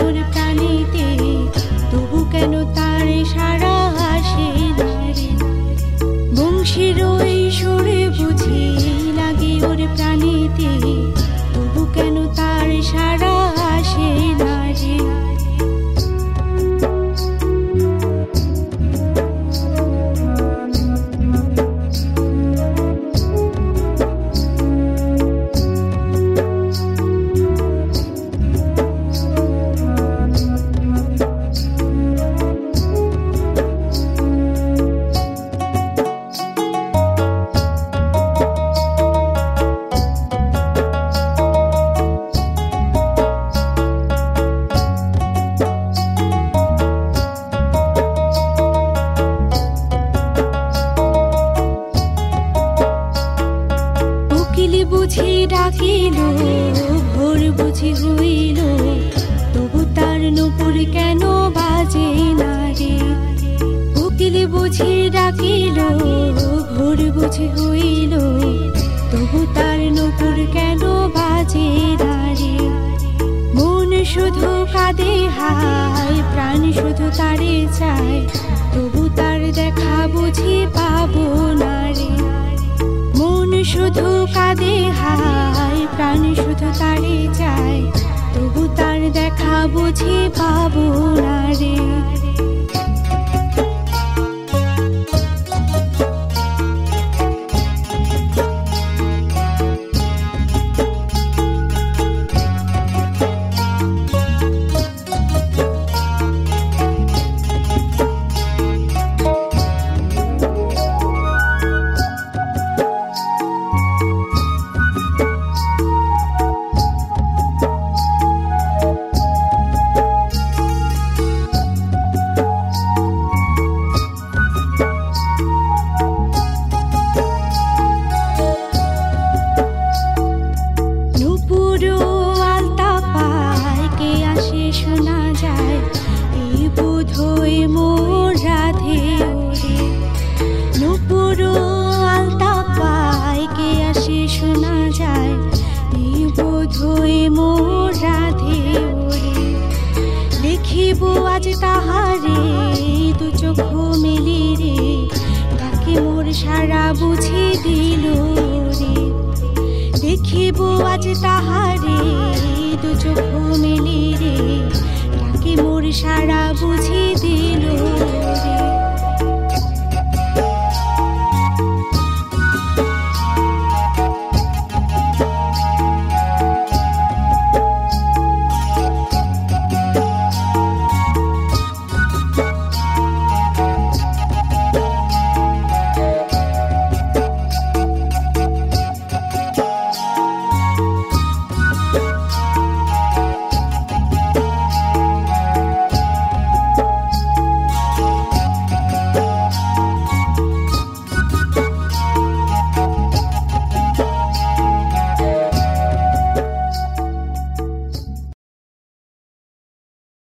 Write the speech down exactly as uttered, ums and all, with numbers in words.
ওর প্রাণীতে, তবু কেন তার সারা আসে না রে। বংশীর ওই সুরে বুঝি লাগে ওর প্রাণীতে, তবু কেন তার সারা আসে না রে। বুঝি ডাকিল, ভোর বুঝি হইল, তবু তার নূপুর কেন বাজে না রে। উকিল বুঝি ডাকিল, ভোর বুঝি হইল, তবু তার নূপুর কেন বাজে না রে। মন শুধু কাঁদে হায়, প্রাণ শুধু তারে চায়, তবু তার দেখা বুঝি পাবো না রে। মন শুধু কাঁদে হায়, প্রাণ শুধু তারে চায়, তবু তার দেখা বুঝি পাবো না রে। শোনা যায় এই বোধই মোর রাধে ওরে। নূপুর আলতা পায় কে আসে শোনা যায় এই বোধই মোর রাধে ওরে। দেখিব আজ তাহারে দু চোখ মেলি রে, তাকে মোর সারা বুঝি দিল রে। দেখিব আজ তাহারে দু চোখ মেলি রে, তাকে মোর সারা বুঝি দিল রে।